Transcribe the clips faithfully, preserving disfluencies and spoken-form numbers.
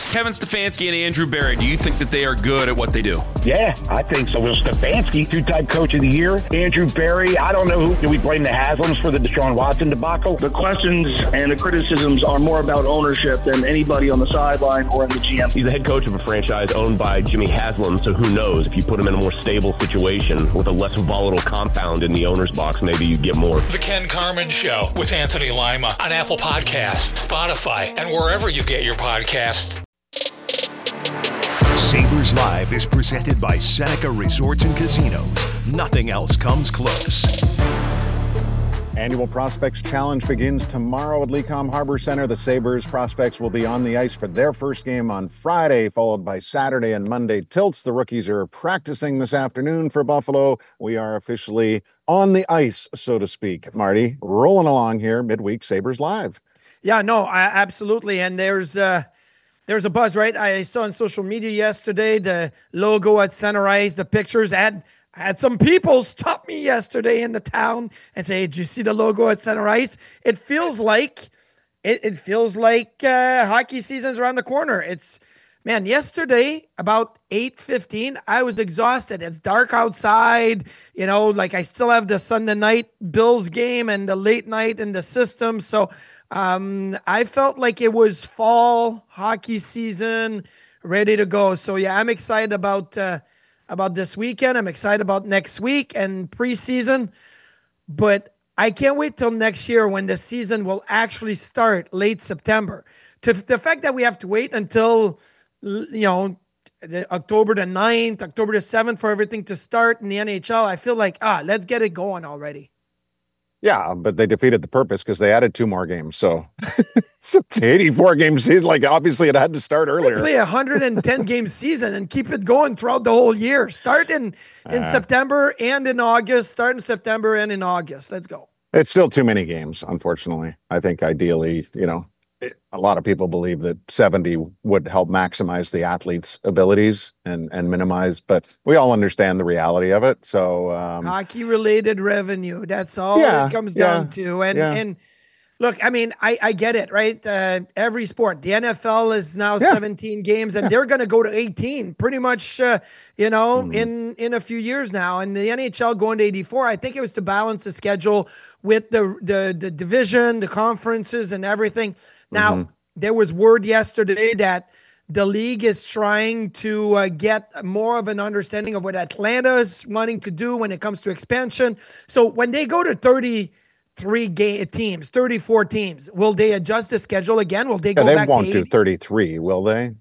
Kevin Stefanski and Andrew Berry, do you think that they are good at what they do? Yeah, I think so. Well, Stefanski, two-time coach of the year. Andrew Berry, I don't know who. Do we blame the Haslams for the Deshaun Watson debacle? The questions and the criticisms are more about ownership than anybody on the sideline or in the G M. He's the head coach of a franchise owned by Jimmy Haslam, so who knows? If you put him in a more stable situation with a less volatile compound in the owner's box, maybe you get more. The Ken Carman Show with Anthony Lima on Apple Podcasts, Spotify, and wherever you get your podcasts. Sabres Live is presented by Seneca Resorts and Casinos. Nothing else comes close. Annual Prospects Challenge begins tomorrow at Lecom Harbor Center. The Sabres prospects will be on the ice for their first game on Friday, followed by Saturday and Monday tilts. The rookies are practicing this afternoon for Buffalo. We are officially on the ice, so to speak. Marty, rolling along here, midweek Sabres Live. Yeah, no, I, absolutely. And there's uh, there's a buzz, right? I saw on social media yesterday the logo at center ice, the pictures. Had had some people stop me yesterday in the town and say, "Did you see the logo at center ice?" It feels like it. It feels like uh, hockey season's around the corner. It's man. Yesterday about eight fifteen, I was exhausted. It's dark outside. You know, like I still have the Sunday night Bills game and the late night in the system. So. Um, I felt like it was fall hockey season, ready to go. So yeah, I'm excited about uh, about this weekend. I'm excited about next week and preseason, but I can't wait till next year when the season will actually start late September. To the fact that we have to wait until you know the October the ninth, October the seventh for everything to start in the N H L, I feel like ah, let's get it going already. Yeah, but they defeated the purpose because they added two more games. So it's an eighty-four game season. Like, obviously, it had to start earlier. Play a one hundred ten game season and keep it going throughout the whole year. Start in, in uh, September and in August. Start in September and in August. Let's go. It's still too many games, unfortunately. I think ideally, you know, a lot of people believe that seventy would help maximize the athlete's abilities and, and minimize, but we all understand the reality of it. So um, hockey-related revenue, that's all yeah, it comes yeah, down to. And yeah. and look, I mean, I, I get it, right? Uh, every sport, the N F L is now yeah. seventeen games, and yeah. they're going to go to eighteen pretty much, uh, you know, mm-hmm. in, in a few years now. And the N H L going to eighty-four, I think it was to balance the schedule with the the, the division, the conferences, and everything. Now, mm-hmm. there was word yesterday that the league is trying to uh, get more of an understanding of what Atlanta is wanting to do when it comes to expansion. So when they go to thirty-three game teams, thirty-four teams, will they adjust the schedule again? Will they go yeah, they back won't to do thirty-three, will they?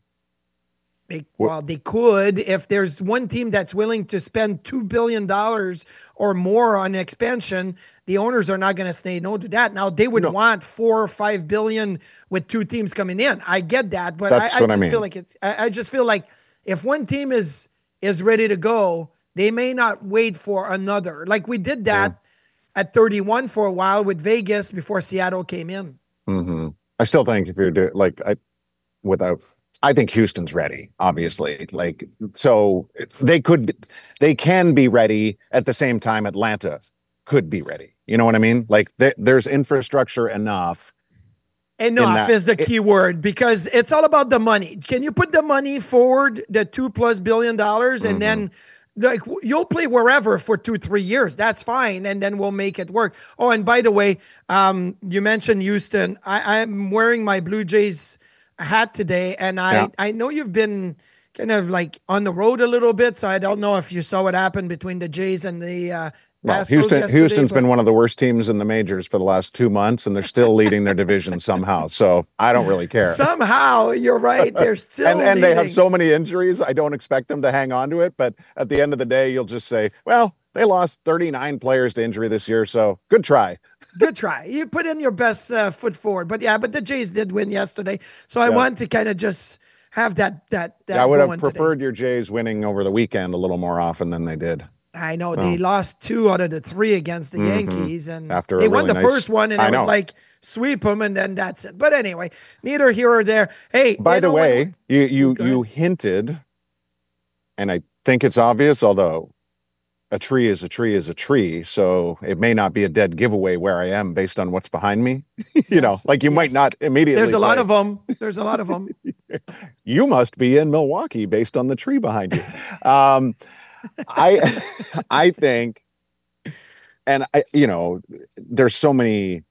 They, well, they could if there's one team that's willing to spend two billion dollars or more on expansion. The owners are not going to say no to that. Now, they would no. want four or five billion with two teams coming in. I get that, but I, I just I mean. feel like it's. I, I just feel like if one team is is ready to go, they may not wait for another. Like we did that yeah. at thirty-one for a while with Vegas before Seattle came in. Mm-hmm. I still think if you're doing like I without. I think Houston's ready, obviously. Like, so they could, they can be ready at the same time Atlanta could be ready. You know what I mean? Like, th- there's infrastructure enough. Enough is the key it, word because it's all about the money. Can you put the money forward, the two plus billion dollars, and mm-hmm. then like you'll play wherever for two, three years. That's fine, and then we'll make it work. Oh, and by the way, um, you mentioned Houston. I, I'm wearing my Blue Jays hat today, and I yeah. I know you've been kind of like on the road a little bit, so I don't know if you saw what happened between the Jays and the uh well, Houston Houston's but... been one of the worst teams in the majors for the last two months, and they're still leading their division somehow, so I don't really care. Somehow, you're right, they're still and, and they have leading. So many injuries, I don't expect them to hang on to it, but at the end of the day, you'll just say, well, they lost thirty-nine players to injury this year, so good try. Good try. You put in your best uh, foot forward. But yeah, but the Jays did win yesterday. So I yeah. wanted to kind of just have that. that, that yeah, I would have preferred today. your Jays winning over the weekend a little more often than they did. I know. So. They lost two out of the three against the mm-hmm. Yankees. And After they really won the nice... first one, and I it know. was like, sweep them, and then that's it. But anyway, neither here or there. Hey, by the way, when... you, you, you hinted, and I think it's obvious, although a tree is a tree is a tree. So it may not be a dead giveaway where I am based on what's behind me. you yes. know, like you yes. might not immediately. There's a say, lot of them. There's a lot of them. You must be in Milwaukee based on the tree behind you. Um, I, I think, and I, you know, there's so many,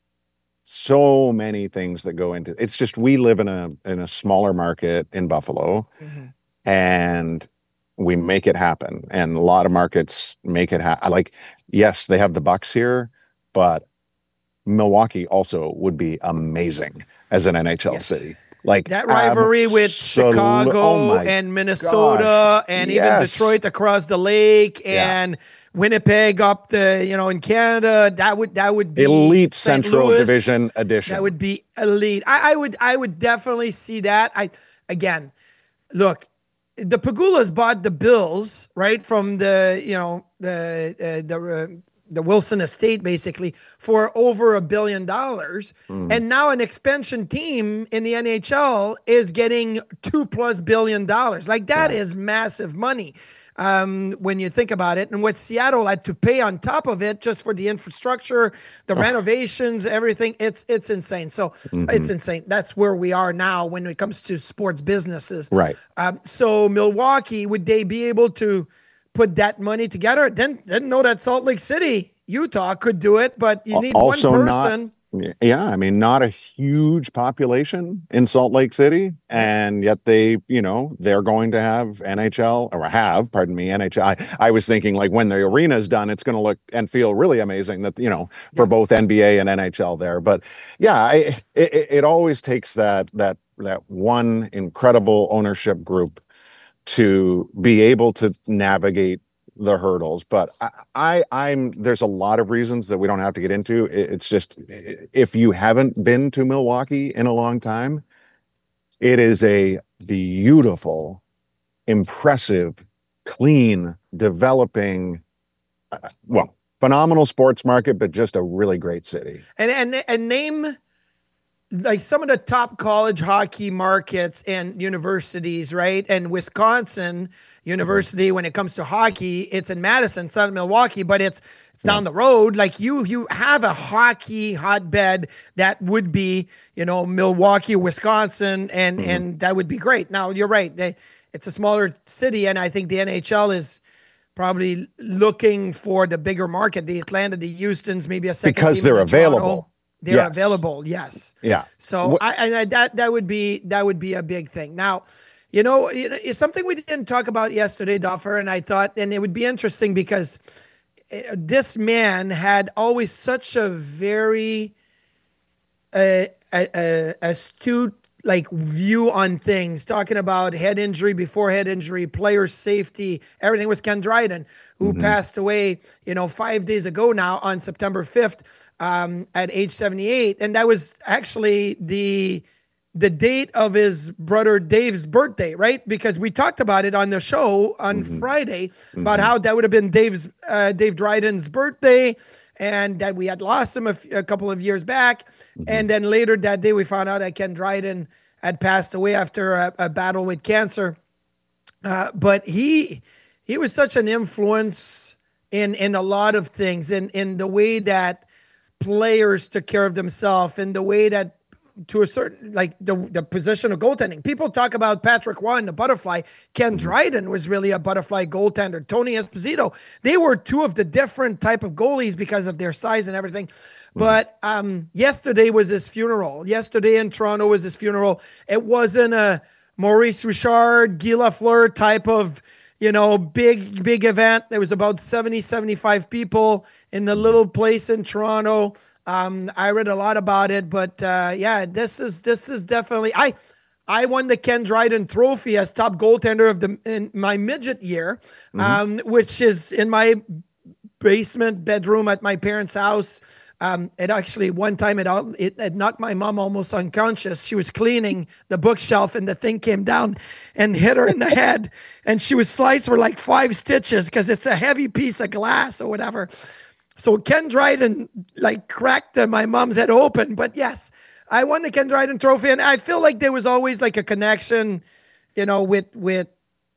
so many things that go into. It's just we live in a in a smaller market in Buffalo, mm-hmm. and we make it happen. And a lot of markets make it happen. Like, yes, they have the Bucks here, but Milwaukee also would be amazing as an N H L yes. city. Like that rivalry with Chicago oh and Minnesota gosh. and yes. even Detroit across the lake and yeah. Winnipeg up the, you know, in Canada. That would that would be elite Saint Central Louis. Division edition. That would be elite. I, I would I would definitely see that. I again, look, the Pagulas bought the Bills right from the you know the uh, the. Uh, the Wilson estate basically for over a billion dollars. Mm. And now an expansion team in the N H L is getting two plus billion dollars. Like that yeah. is massive money. Um, when you think about it, and what Seattle had to pay on top of it just for the infrastructure, the oh. renovations, everything, it's, it's insane. So mm-hmm. it's insane. That's where we are now when it comes to sports businesses. Right. Um, so Milwaukee, would they be able to put that money together? Didn't didn't know that Salt Lake City, Utah could do it, but you need also one person. Not, yeah, I mean, not a huge population in Salt Lake City, and yet they, you know, they're going to have N H L or have, pardon me, N H L. I, I was thinking like when the arena's done, it's going to look and feel really amazing that, you know, for yeah. both N B A and N H L there. But yeah, I, it, it always takes that that that one incredible ownership group to be able to navigate the hurdles. But I, I, I'm there's a lot of reasons that we don't have to get into. It's just, if you haven't been to Milwaukee in a long time, it is a beautiful, impressive, clean, developing, uh, well, phenomenal sports market, but just a really great city. And and and name like some of the top college hockey markets and universities, right? And Wisconsin University, when it comes to hockey, it's in Madison, it's not in Milwaukee, but it's it's down the road. Like you, you have a hockey hotbed that would be, you know, Milwaukee, Wisconsin, and mm-hmm. and that would be great. Now you're right; they, it's a smaller city, and I think the N H L is probably looking for the bigger market, the Atlanta, the Houston's, maybe a second because team they're in available. Toronto. They're yes. available, yes. Yeah. So what, I, and I, that that would be that would be a big thing. Now, you know, it's something we didn't talk about yesterday, Duffer, and I thought, and it would be interesting because this man had always such a very uh, uh, uh, astute like view on things, talking about head injury, before head injury, player safety, everything. Was Ken Dryden, who mm-hmm. passed away, you know, five days ago now on September fifth. Um, at age seventy-eight, and that was actually the the date of his brother Dave's birthday, right? Because we talked about it on the show on mm-hmm. Friday about mm-hmm. how that would have been Dave's uh, Dave Dryden's birthday, and that we had lost him a, f- a couple of years back, mm-hmm. and then later that day we found out that Ken Dryden had passed away after a, a battle with cancer. Uh, but he he was such an influence in in a lot of things, in in the way that players took care of themselves, in the way that, to a certain, like the the position of goaltending. People talk about Patrick Roy and the butterfly. Ken Dryden was really a butterfly goaltender. Tony Esposito. They were two of the different type of goalies because of their size and everything. But um, yesterday was his funeral. Yesterday in Toronto was his funeral. It wasn't a Maurice Richard, Guy Lafleur type of, you know, big, big event. There was about seventy, seventy-five people in the little place in Toronto. Um, I read a lot about it, but uh, yeah, this is this is definitely. I I won the Ken Dryden Trophy as top goaltender of the in my midget year, mm-hmm. um, which is in my basement bedroom at my parents' house. Um, it actually, one time it, it it knocked my mom almost unconscious. She was cleaning the bookshelf and the thing came down and hit her in the head. And she was sliced for like five stitches because it's a heavy piece of glass or whatever. So Ken Dryden like cracked uh, my mom's head open. But yes, I won the Ken Dryden Trophy. And I feel like there was always like a connection, you know, with, with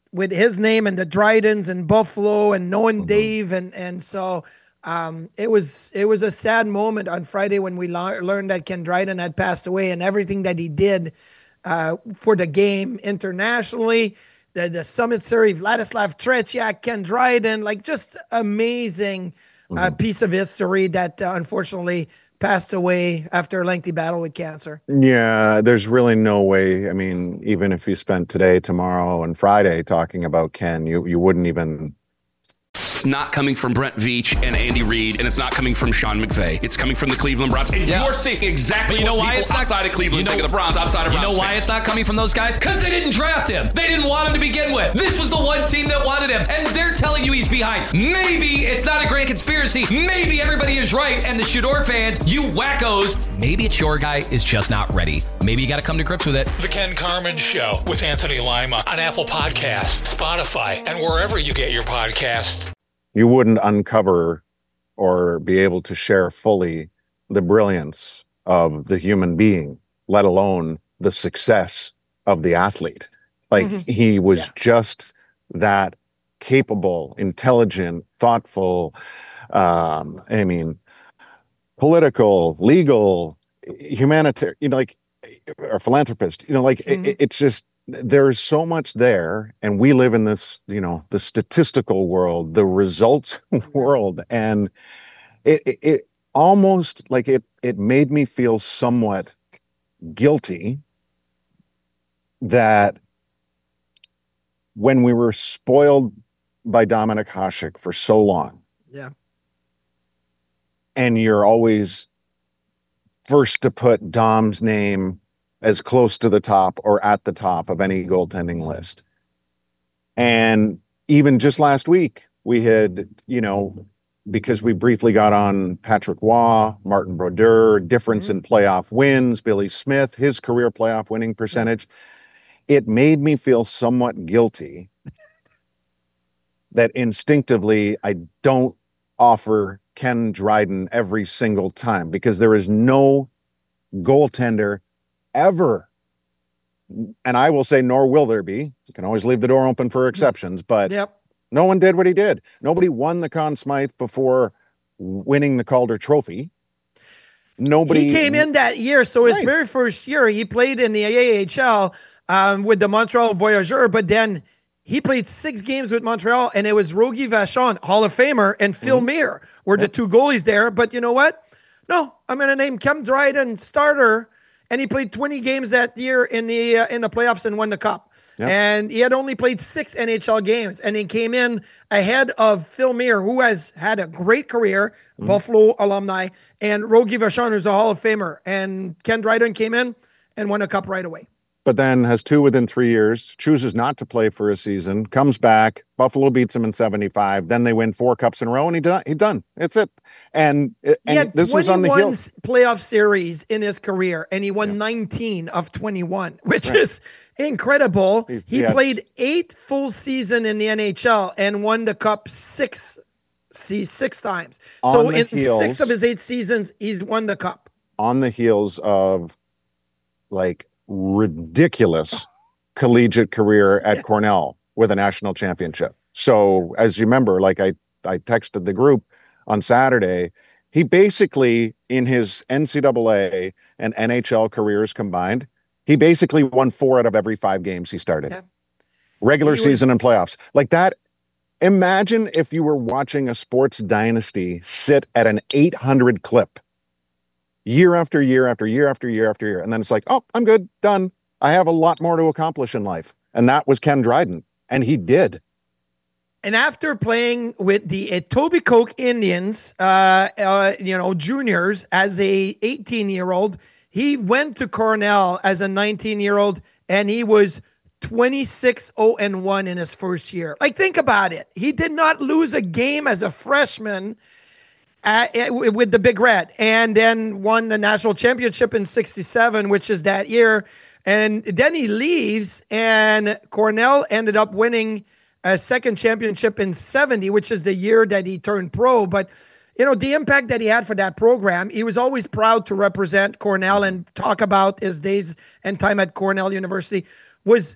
with his name and the Drydens and Buffalo and knowing Mm-hmm. Dave. And, and so um, it was, it was a sad moment on Friday when we la- learned that Ken Dryden had passed away, and everything that he did uh, for the game internationally, the, the Summit Series, Vladislav Tretiak, Ken Dryden, like just amazing Mm-hmm. uh, piece of history that uh, unfortunately passed away after a lengthy battle with cancer. Yeah, there's really no way. I mean, even if you spent today, tomorrow, and Friday talking about Ken, you, you wouldn't even. It's not coming from Brent Veach and Andy Reid, and it's not coming from Sean McVay. It's coming from the Cleveland Browns. And Yeah. you're seeing exactly But you know what why people it's not- outside of Cleveland you know- think of the Browns, outside of You Browns know why fans. it's not coming from those guys? Because they didn't draft him. They didn't want him to begin with. This was the one team that wanted him, and they're telling you he's behind. Maybe it's not a grand conspiracy. Maybe everybody is right, and the Shador fans, you wackos, maybe it's your guy is just not ready. Maybe you got to come to grips with it. The Ken Carman Show with Anthony Lima on Apple Podcasts, Spotify, and wherever you get your podcasts. You wouldn't uncover or be able to share fully the brilliance of the human being, let alone the success of the athlete. Like Mm-hmm. he was Yeah. just that capable, intelligent, thoughtful, um, I mean, political, legal, humanitarian, you know, like, or philanthropist, you know, like Mhm. it, it's just, there's so much there, and we live in this, you know, the statistical world, the results world, and it, it, it almost like it, it made me feel somewhat guilty that when we were spoiled by Dominic Hasek for so long, Yeah. and you're always first to put Dom's name as close to the top or at the top of any goaltending list. And even just last week, we had, you know, because we briefly got on Patrick Waugh, Martin Brodeur, difference in playoff wins, Billy Smith, his career playoff winning percentage. It made me feel somewhat guilty that instinctively I don't offer Ken Dryden every single time, because there is no goaltender ever, and I will say nor will there be, you can always leave the door open for exceptions, but Yep. no one did what he did. Nobody won the Conn Smythe before winning the Calder Trophy. Nobody He came in that year, so his Right. very first year, he played in the A H L um, with the Montreal Voyageurs, but then he played six games with Montreal, and it was Rogie Vachon, Hall of Famer, and Phil Mear were the two goalies there. But you know what? No, I'm going to name Ken Dryden starter, and he played twenty games that year in the uh, in the playoffs and won the cup. Yep. And he had only played six N H L games, and he came in ahead of Phil Mear, who has had a great career, Buffalo alumni, and Rogie Vachon, who's a Hall of Famer. And Ken Dryden came in and won a cup right away. but then has two within three years, chooses not to play for a season, comes back. Buffalo beats him in seventy-five. Then they win four cups in a row, and he done. He done. That's it. And He and had this was on the twenty-one heels. playoff series in his career, and he won nineteen of twenty-one, which is incredible. He- He, he had- played eight full season in the N H L and won the cup six, see, six times. So On the in heels- six of his eight seasons, he's won the cup. On the heels of like ridiculous collegiate career at Yes. Cornell with a national championship. So as you remember, like I, I texted the group on Saturday, he basically in his N C double A and N H L careers combined, he basically won four out of every five games he started. Yeah. Regular He season was- and playoffs. Like that. Imagine if you were watching a sports dynasty sit at an eight hundred clip year after year after year after year after year. And then it's like, oh, I'm good, done. I have a lot more to accomplish in life. And that was Ken Dryden. And he did. And after playing with the Etobicoke Indians, uh, uh, you know, juniors as a eighteen-year-old, he went to Cornell as a nineteen-year-old, and he was twenty-six oh and one in his first year. Like, think about it. He did not lose a game as a freshman uh, with the Big Red, and then won the national championship in sixty-seven, which is that year. And then he leaves, and Cornell ended up winning a second championship in seventy, which is the year that he turned pro. But, you know, the impact that he had for that program, he was always proud to represent Cornell and talk about his days and time at Cornell University, was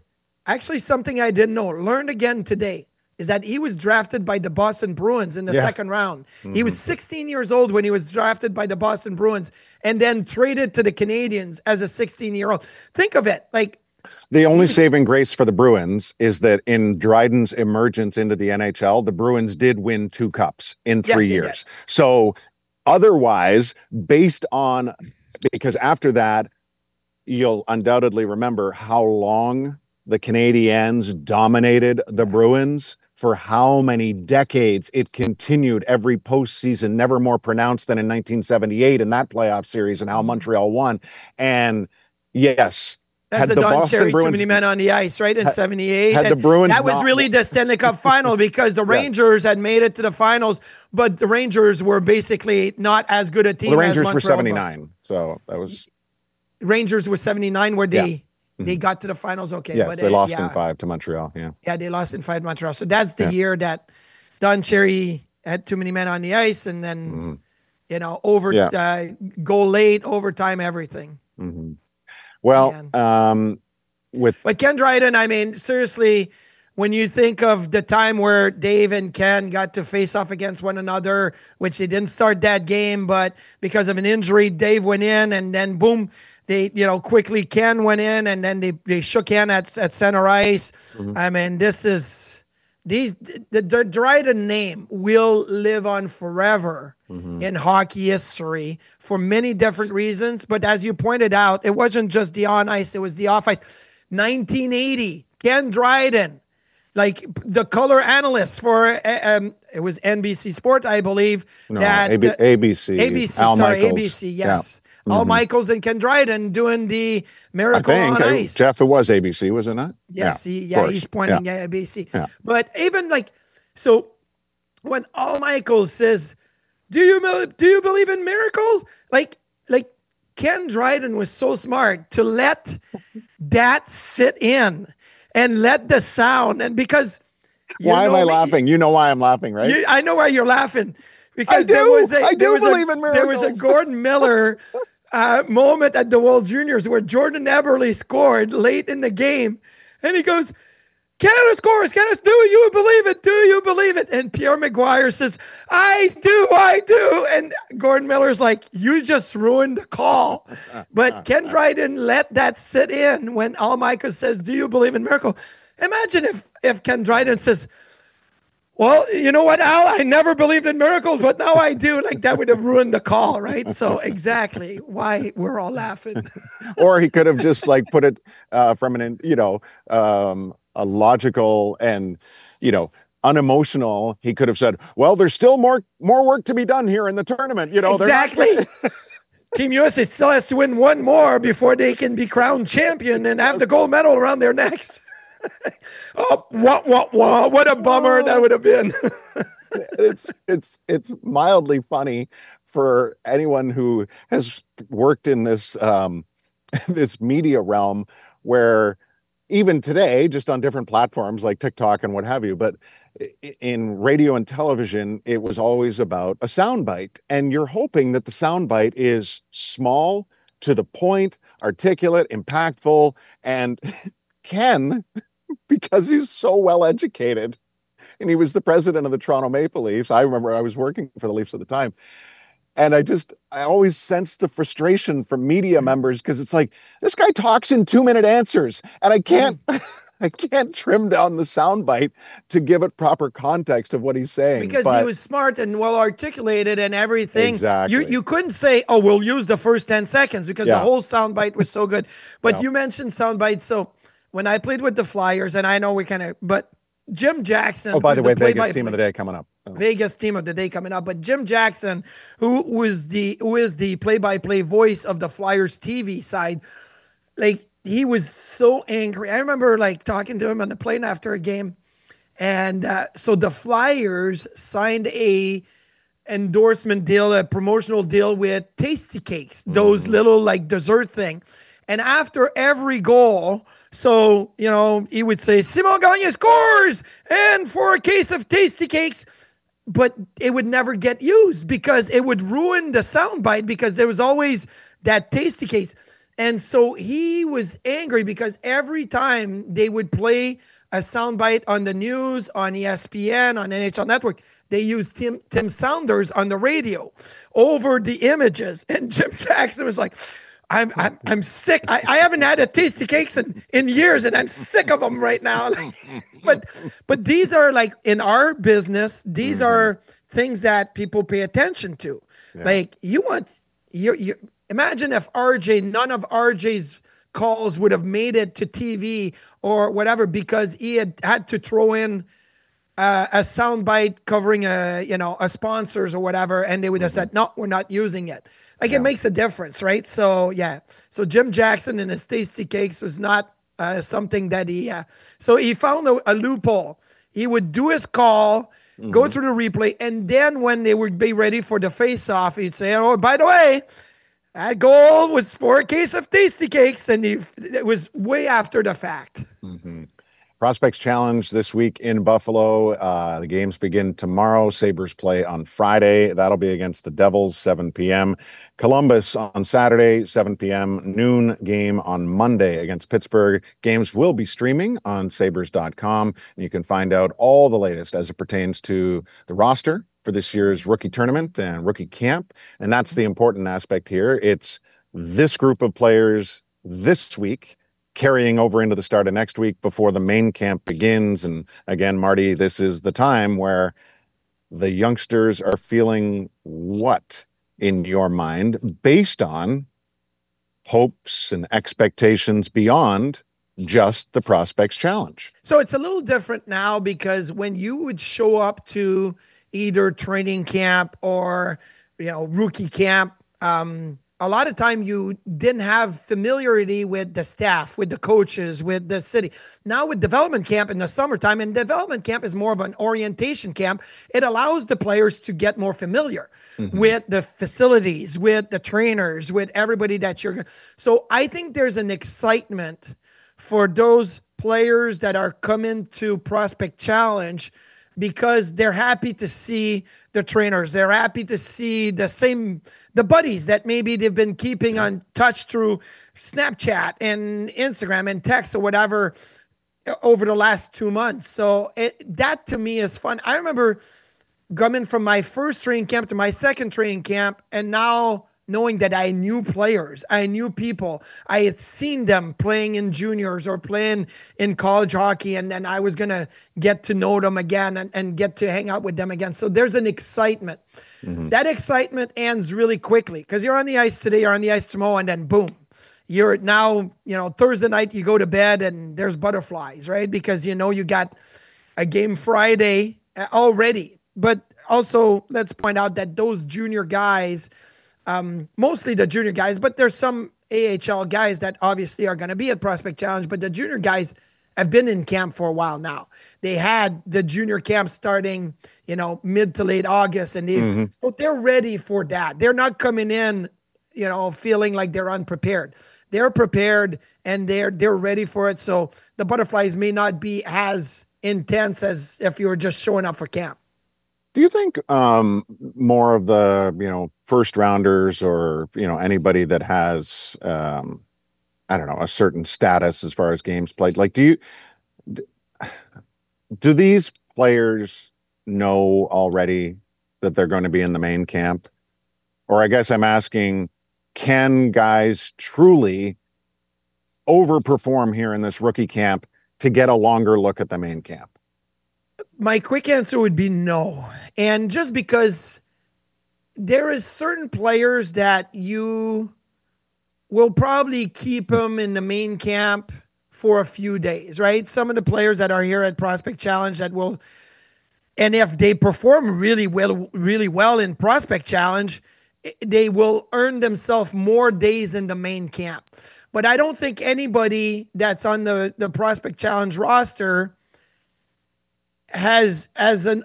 Actually, something I didn't know, learned again today, is that he was drafted by the Boston Bruins in the yeah. second round. Mm-hmm. He was sixteen years old when he was drafted by the Boston Bruins and then traded to the Canadiens as a sixteen-year-old. Think of it. Like, the only saving grace for the Bruins is that in Dryden's emergence into the N H L, the Bruins did win two cups in three yes, years. Did. So otherwise, based on, because after that, you'll undoubtedly remember how long the Canadiens dominated the Bruins. For how many decades it continued every postseason, never more pronounced than in nineteen seventy-eight in that playoff series and how Montreal won. And yes, that's had the, the Don Boston Cherry, Bruins, too many men on the ice, right, in had, seventy-eight. Had and the Bruins that was not, really the Stanley Cup final because the Rangers yeah. had made it to the finals, but the Rangers were basically not as good a team well, the Rangers as were Montreal seventy-nine, was. So that was... Rangers were seventy-nine where they... Yeah. They got to the finals, okay. Yes, but they uh, lost yeah. in five to Montreal, yeah. Yeah, they lost in five to Montreal. So that's the yeah. year that Don Cherry had too many men on the ice and then, mm-hmm. you know, over yeah. uh, go late, overtime, everything. Mm-hmm. Well, um, with... But Ken Dryden, I mean, seriously, when you think of the time where Dave and Ken got to face off against one another, which they didn't start that game, but because of an injury, Dave went in and then boom, they, you know, quickly Ken went in and then they, they shook hands at, at center ice. Mm-hmm. I mean, this is, these, the, the Dryden name will live on forever mm-hmm. in hockey history for many different reasons. But as you pointed out, it wasn't just the on ice, it was the off ice. nineteen eighty, Ken Dryden, like the color analyst for, um, it was N B C Sport, I believe. No, that, A B- A B C. A B C, Al sorry, Michaels. A B C, yes. Yeah. Al mm-hmm. Michaels and Ken Dryden doing the Miracle I think, on I, Ice. Jeff, it was A B C, was it not? Yes, yeah, he, yeah he's pointing yeah. at A B C. Yeah. But even like, so when Al Michaels says, do you, do you believe in miracle? Like, like Ken Dryden was so smart to let that sit in and let the sound, and because... Why am I me, laughing? You know why I'm laughing, right? You, I know why you're laughing. Because I do. there was a, I do believe a, in miracles. There was a Gordon Miller uh, moment at the World Juniors where Jordan Eberle scored late in the game, and he goes, Canada scores, Canada, do you believe it? Do you believe it? And Pierre McGuire says, I do, I do. And Gordon Miller's like, you just ruined the call. But Ken Dryden let that sit in when Al Michaels says, do you believe in miracle? Imagine if, if Ken Dryden says, well, you know what, Al? I never believed in miracles, but now I do. Like, that would have ruined the call, right? So exactly why we're all laughing. Or he could have just like put it uh, from an, you know, um, a logical and, you know, unemotional. He could have said, well, there's still more more work to be done here in the tournament. You know, exactly. Not- Team U S A still has to win one more before they can be crowned champion and have the gold medal around their necks. Oh, what, what, what, what a bummer that would have been. it's, it's, it's mildly funny for anyone who has worked in this, um, this media realm where even today, just on different platforms like TikTok and what have you, but in radio and television, it was always about a soundbite. And you're hoping that the soundbite is small, to the point, articulate, impactful, and Ken, because he's so well educated, and he was the president of the Toronto Maple Leafs. I remember I was working for the Leafs at the time. And I just, I always sense the frustration from media members because it's like, this guy talks in two minute answers and I can't, I can't trim down the soundbite to give it proper context of what he's saying. Because but, he was smart and well articulated and everything. Exactly. You you couldn't say, oh, we'll use the first ten seconds because yeah. the whole soundbite was so good. But yeah. you mentioned soundbites. So when I played with the Flyers, and I know we kind of, but Jim Jackson. Oh, by the way, the Vegas team of the day coming up. Oh. Vegas team of the day coming up. But Jim Jackson, who was the who is the play-by-play voice of the Flyers T V side, like he was so angry. I remember like talking to him on the plane after a game, and uh, so the Flyers signed a endorsement deal, a promotional deal with Tasty Cakes, those mm. little like dessert thing, and after every goal. So, you know, he would say, Simon Gagné scores, and for a case of Tasty Cakes, but it would never get used because it would ruin the soundbite because there was always that Tasty Cakes. And so he was angry because every time they would play a soundbite on the news, on E S P N, on N H L Network, they used Tim Tim Saunders on the radio over the images. And Jim Jackson was like, I'm I'm, I'm sick. I, I haven't had a Tasty Cakes in, in years, and I'm sick of them right now. but but these are like, in our business, these mm-hmm. are things that people pay attention to. Yeah. Like you want, you you imagine if R J, none of R J's calls would have made it to T V or whatever because he had had to throw in Uh, a soundbite covering a, you know, a sponsors or whatever, and they would have said, no, we're not using it. Like, yeah. It makes a difference, right? So, yeah. So Jim Jackson and his Tasty Cakes was not uh, something that he, uh, so he found a, a loophole. He would do his call, mm-hmm. go through the replay, and then when they would be ready for the face-off, he'd say, oh, by the way, that goal was for a case of Tasty Cakes, and he, it was way after the fact. Mm-hmm. Prospects Challenge this week in Buffalo. Uh, the games begin tomorrow. Sabres play on Friday. That'll be against the Devils, seven p.m. Columbus on Saturday, seven p.m. Noon game on Monday against Pittsburgh. Games will be streaming on sabres dot com. And you can find out all the latest as it pertains to the roster for this year's rookie tournament and rookie camp. And that's the important aspect here. It's this group of players this week carrying over into the start of next week before the main camp begins. And again, Marty, this is the time where the youngsters are feeling what in your mind based on hopes and expectations beyond just the Prospects Challenge. So it's a little different now because when you would show up to either training camp or, you know, rookie camp, um, a lot of time you didn't have familiarity with the staff, with the coaches, with the city. Now with development camp in the summertime, and development camp is more of an orientation camp, it allows the players to get more familiar mm-hmm. with the facilities, with the trainers, with everybody that you're going to. So I think there's an excitement for those players that are coming to Prospect Challenge because they're happy to see the trainers. They're happy to see the same, the buddies that maybe they've been keeping on touch through Snapchat and Instagram and text or whatever over the last two months. So it, that to me is fun. I remember coming from my first training camp to my second training camp, and now knowing that I knew players, I knew people, I had seen them playing in juniors or playing in college hockey, and then I was going to get to know them again and, and get to hang out with them again. So there's an excitement. Mm-hmm. That excitement ends really quickly because you're on the ice today, you're on the ice tomorrow, and then boom, you're now, you know, Thursday night, you go to bed and there's butterflies, right? Because, you know, you got a game Friday already. But also, let's point out that those junior guys, Um, mostly the junior guys, but there's some A H L guys that obviously are going to be at Prospect Challenge, but the junior guys have been in camp for a while now. They had the junior camp starting, you know, mid to late August, and they, mm-hmm. so they're ready for that. They're not coming in, you know, feeling like they're unprepared. They're prepared and they're, they're ready for it. So the butterflies may not be as intense as if you were just showing up for camp. Do you think um, more of the, you know, first rounders or, you know, anybody that has, um, I don't know, a certain status as far as games played, like, do you, do these players know already that they're going to be in the main camp? Or I guess I'm asking, can guys truly overperform here in this rookie camp to get a longer look at the main camp? My quick answer would be no. And just because there is certain players that you will probably keep them in the main camp for a few days, right? Some of the players that are here at Prospect Challenge that will, and if they perform really well, really well in Prospect Challenge, they will earn themselves more days in the main camp. But I don't think anybody that's on the, the Prospect Challenge roster has as an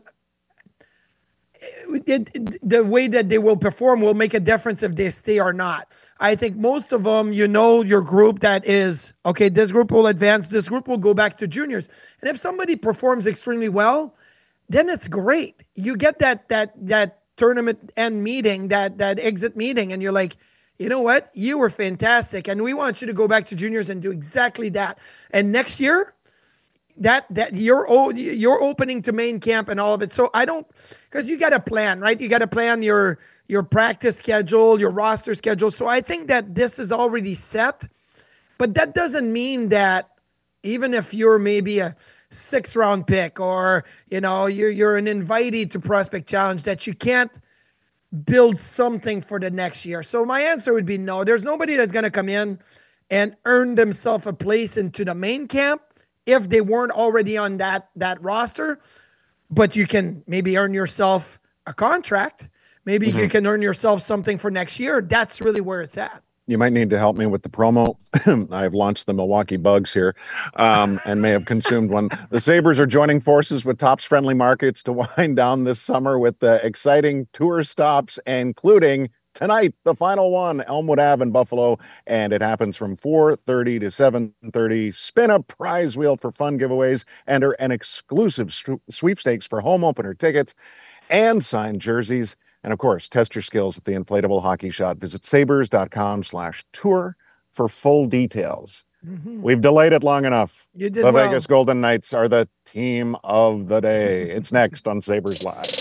it, the way that they will perform will make a difference if they stay or not. I think most of them, you know, your group that is, okay, this group will advance, this group will go back to juniors. And if somebody performs extremely well, then it's great. You get that that that tournament end meeting, that that exit meeting, and you're like, you know what? You were fantastic, and we want you to go back to juniors and do exactly that. And next year, that that you're you're opening to main camp and all of it. So I don't, because you got to plan, right? You got to plan your your practice schedule, your roster schedule. So I think that this is already set, but that doesn't mean that even if you're maybe a sixth round pick or, you know, you're, you're an invitee to Prospect Challenge, that you can't build something for the next year. So my answer would be no. There's nobody that's going to come in and earn themselves a place into the main camp if they weren't already on that, that roster. But you can maybe earn yourself a contract. Maybe mm-hmm. you can earn yourself something for next year. That's really where it's at. You might need to help me with the promo. I've launched the Milwaukee Bugs here um, and may have consumed one. The Sabres are joining forces with Tops Friendly Markets to wind down this summer with the exciting tour stops, including tonight, the final one, Elmwood Ave in Buffalo. And it happens from four thirty to seven thirty. Spin a prize wheel for fun giveaways. Enter an exclusive sweepstakes for home opener tickets and signed jerseys. And of course, test your skills at the inflatable hockey shot. Visit sabres.com slash tour for full details. Mm-hmm. We've delayed it long enough. You did the well. Vegas Golden Knights are the team of the day. It's next on Sabres Live.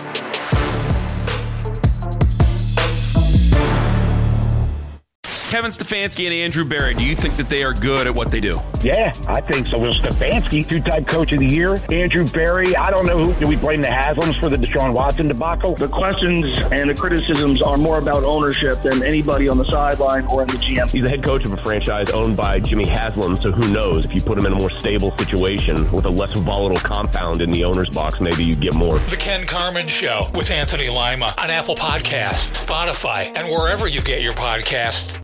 Kevin Stefanski and Andrew Barry, do you think that they are good at what they do? Yeah, I think so. Will Stefanski, two-time coach of the year. Andrew Barry, I don't know who. Do we blame the Haslams for the Deshaun Watson debacle? The questions and the criticisms are more about ownership than anybody on the sideline or in the G M. He's the head coach of a franchise owned by Jimmy Haslam, so who knows? If you put him in a more stable situation with a less volatile compound in the owner's box, maybe you get more. The Ken Carman Show with Anthony Lima on Apple Podcasts, Spotify, and wherever you get your podcasts.